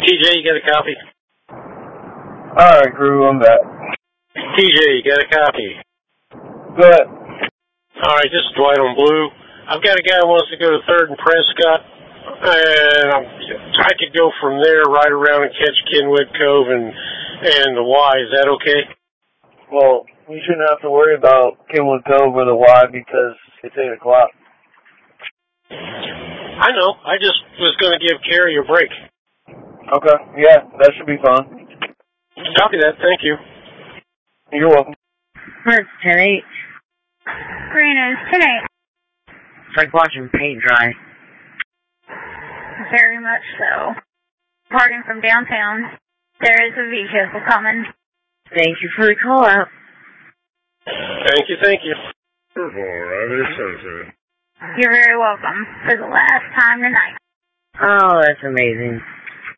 TJ, you got a copy? Alright, crew, I'm back. TJ, you got a copy? Good. Alright, this is Dwight on Blue. I've got a guy who wants to go to 3rd and Prescott, and I could go from there right around and catch Kenwood Cove and the Y. Is that okay? Well, you shouldn't have to worry about Kenwood Cove or the Y because it's 8 o'clock. I know. I just was going to give Carrie a break. Okay, yeah, that should be fun. Copy that. Thank you. You're welcome. It's 10-8. Green is 10-8. It's like watching paint dry. Very much so. Parting from downtown, there is a vehicle coming. Thank you for the call out. Thank you, thank you. You're very welcome for the last time tonight. Oh, that's amazing.